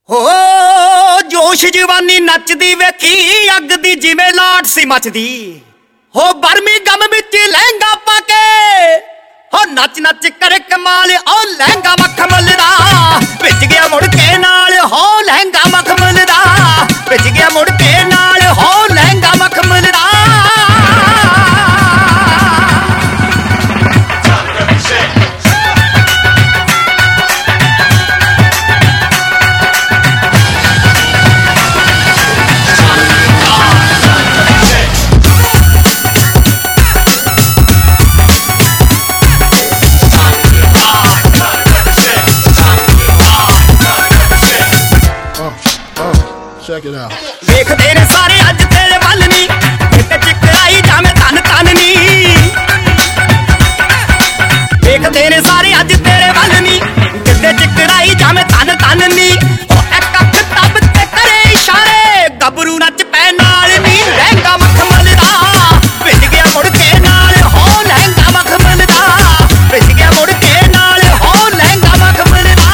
ਹੋ ਜੋਸ਼ ਜਵਾਨੀ ਨੱਚਦੀ ਵੇਖੀ ਅੱਗ ਦੀ ਜਿਵੇਂ ਲਾਟ ਸੀ ਮੱਚਦੀ। ਹੋ ਬਰਮੀ ਗਮ ਵਿੱਚ ਲਹਿੰਗਾ ਪਾ ਕੇ ਹੋ ਨੱਚ ਨੱਚ ਕਰੇ ਕਮਾਲ। ਉਹ ਲਹਿੰਗਾ ਮਖਮਲ ਦਾ ਵਿੱਚ ਗਿਆ ਮੁੜ ਕੇ ਨਾਲ। ਹੋ ਲਹਿੰਗਾ ਮਖਮਲ ਦਾ ਵਿੱਚ ਗਿਆ ਮੁੜ ਕੇ ਨਾਲ। ਹੋ ਲਹਿੰਗਾ ਮਖਮਲ ਦਾ। Check it out. ਵੇਖਦੇ ਨੇ ਸਾਰੇ ਅੱਜ ਤੇਰੇ ਵੱਲ ਨੀ ਕਿਤੇ ਚਿਕਰਾਈ ਜਾਵੇਂ ਧਨ ਧਨ ਨੀ। ਵੇਖਦੇ ਨੇ ਸਾਰੇ ਅੱਜ ਤੇਰੇ ਵੱਲ ਨੀ ਕਿਤੇ ਚਿਕਰਾਈ ਜਾਵੇਂ ਧਨ ਧਨ ਨੀ। ਉਹ ਇੱਕ ਅੱਖ ਤੱਬ ਤੇ ਕਰੇ ਇਸ਼ਾਰੇ ਗੱਭਰੂ ਨੱਚ ਪੈ ਨਾਲ ਨੀ। ਲਹਿੰਗਾ ਮਖਮਲ ਦਾ ਵਿੱਚ ਗਿਆ ਮੁੜ ਕੇ ਨਾਲ। ਹੋ ਲਹਿੰਗਾ ਮਖਮਲ ਦਾ ਵਿੱਚ ਗਿਆ ਮੁੜ ਕੇ ਨਾਲ। ਹੋ ਲਹਿੰਗਾ ਮਖਮਲ ਦਾ।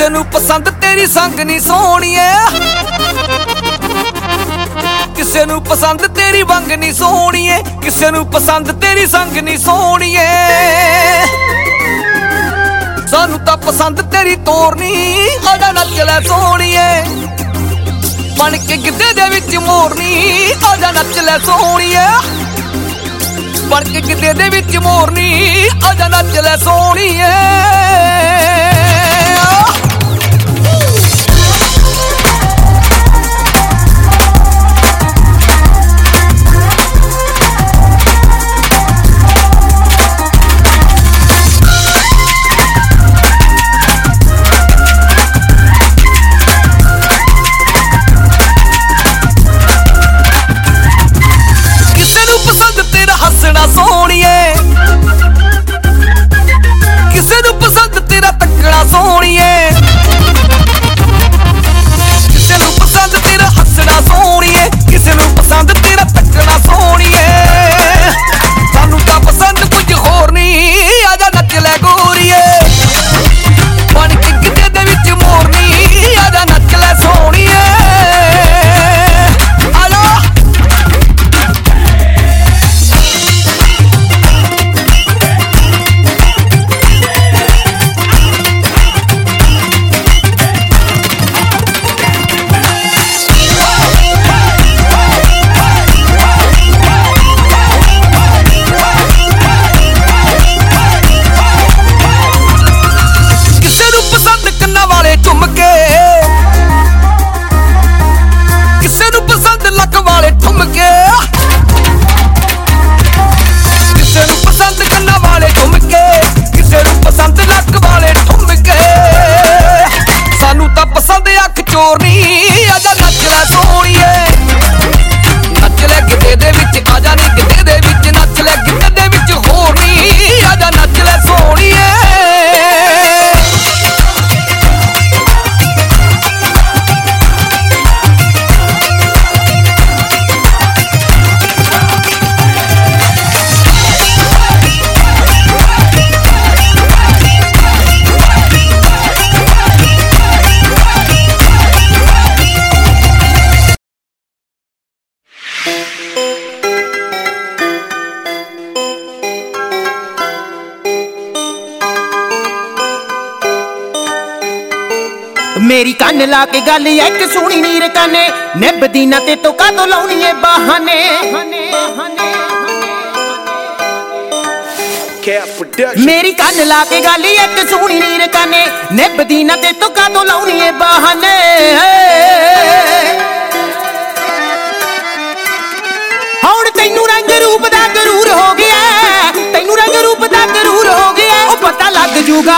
ਕਿਸੇ ਨੂੰ ਪਸੰਦ ਤੇਰੀ ਸੰਗ ਨੀ ਸੋਹਣੀਏ, ਕਿਸੇ ਨੂੰ ਪਸੰਦ ਤੇਰੀ ਵੰਗ ਨੀ ਸੋਹਣੀਏ, ਕਿਸੇ ਨੂੰ ਪਸੰਦ ਤੇਰੀ ਸੰਗ ਨੀ ਸੋਹਣੀਏ। ਸਾਨੂੰ ਤਾਂ ਪਸੰਦ ਤੇਰੀ ਤੋਰਨੀ, ਆਜਾ ਨੱਚ ਲੈ ਸੋਹਣੀਏ, ਬਣ ਕੇ ਗਿੱਧੇ ਦੇ ਵਿੱਚ ਮੋਰਨੀ, ਆਜਾ ਨੱਚ ਲੈ ਸੋਹਣੀਏ, ਬਣ ਕੇ ਗਿੱਧੇ ਦੇ ਵਿੱਚ ਮੋਰਨੀ, ਆਜਾ ਨੱਚ ਲੈ ਸੋਹਣੀਏ। ਹੱਸਣਾ ਸੋਹਣੀਏ, ਕਿਸੇ ਨੂੰ ਪਸੰਦ ਤੇਰਾ ਤੱਕਣਾ ਸੋਹਣੀਏ, ਕਿਸੇ ਨੂੰ ਪਸੰਦ ਤੇਰਾ ਹੱਸਣਾ ਸੋਹਣੀਏ, ਕਿਸੇ ਨੂੰ ਪਸੰਦ ਤੇਰਾ ਤੱਕਣਾ ਸੋਹਣੀਏ। ਸਾਨੂੰ ਤਾਂ ਪਸੰਦ ਕੁਝ ਹੋਰ ਨਹੀਂ, ਆਜਾ ਨੱਚ ਲੈ ਗੋਰੀਏ, ਬਣ ਕੇ ਗਿੱਧੇ ਦੇ ਵਿੱਚ ਮੋਰਨੀ, ਆਜਾ ਨੱਚ ਲੈ ਸੋਹਣੀਏ। ਚੋਰਨੀ ਆਜਾ ਨੱਚ ਲੈ ਸੋਹਣੀਏ, ਨੱਚ ਲੈ ਗਿੱਧੇ ਦੇ ਵਿੱਚ, ਆਜਾ ਨੀ ਗਿੱਧੇ ਦੇ ਵਿੱਚ, ਨੱਚ ਲੈ ਗਿੱਧੇ ਦੇ ਵਿੱਚ ਹੋਰ ਨੀ, ਆਜਾ ਨੱਚ ਲੈ ਸੋਹਣੀਏ। ਮੇਰੀ ਕੰਨ ਲਾ ਕੇ ਗੱਲ ਇੱਕ ਸੁਣੀ ਨੀ ਰਕਾਨੇ, ਨਿਭਦੀ ਨਾ ਤੇ ਤੋ ਕਾਤੋਂ ਲਾਉਣੀ ਏ ਬਹਾਨੇ। ਮੇਰੀ ਕੰਨ ਲਾ ਕੇ ਗੱਲ ਇੱਕ ਸੁਣੀ ਨੀ ਰਕਾਨੇ, ਨਿਭਦੀ ਨਾ ਤੇ ਤੋ ਕਾਤੋਂ ਲਾਉਣੀ ਏ ਬਹਾਨੇ। ਹੁਣ ਤੈਨੂੰ ਰੰਗ ਰੂਪ ਦਾ ਗਰੂਰ ਹੋ ਗਿਆ, ਤੈਨੂੰ ਰੰਗ ਰੂਪ ਦਾ ਗਰੂਰ ਹੋ ਗਿਆ, ਉਹ ਪਤਾ ਲੱਗ ਜੂਗਾ,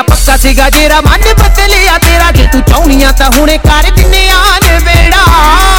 ਸੀਗਾ ਜੇਰਾ ਮਨ ਬਦਲਿਆ ਤੇਰਾ, ਜੇ ਤੂੰ ਚਾਹੁੰਨੀ ਆ ਤਾਂ ਹੁਣੇ ਕਰ ਦਿੰਨੇ ਆ ਨਵੇੜਾ।